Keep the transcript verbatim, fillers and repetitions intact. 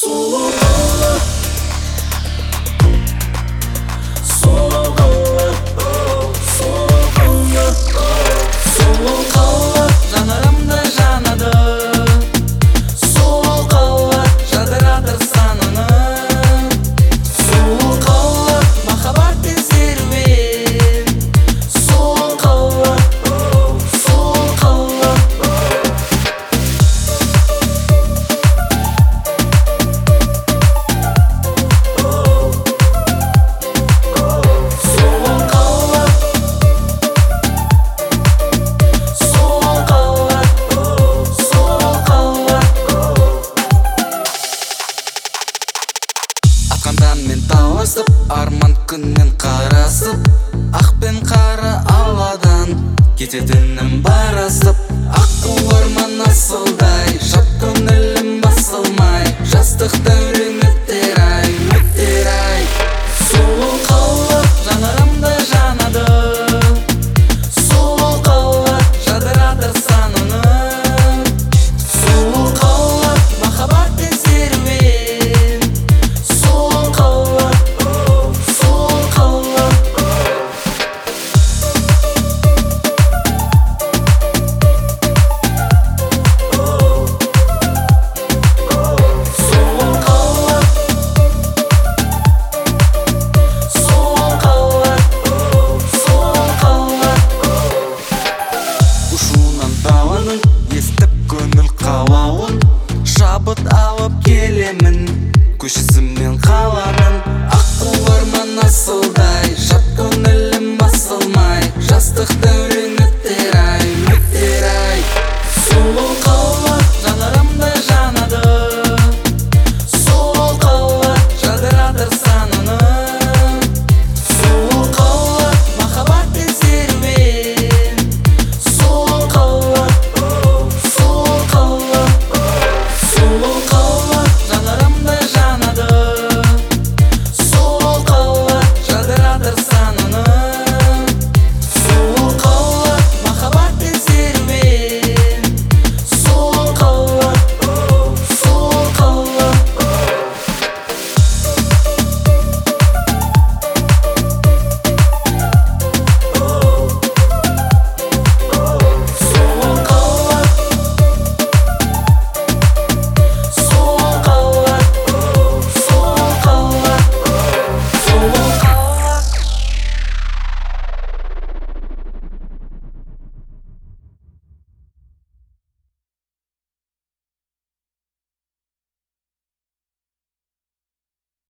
Сұлу қала, сұлу қала, сұлу қала, сұлу қала, жанарымды жанады. Сұлу қала, жадыратыр сананы. Сұлу қала, махаббаттың серуен. Сұлу қала, сұлу қала. Мен таласып, арман күннен қарасып, ақ пен қара ауадан кететінім барасып. Аққу арман асылдай, жат көңілім басылмай, жастық дәурен өтер ай, өтер ай. Сұлу қала, жанарымды жанады. Сұлу қала, жадыратыр сананы. Сұлу қала, махаббаттың серуен. Сұлу қала, сұлу қала. Сұлу қала, сұлу қала, сұлу қала. Ұшуынан даланың естіп көңіл қалауын, шабыт алып келемін көшесімен қаланың. Аққу арман асылда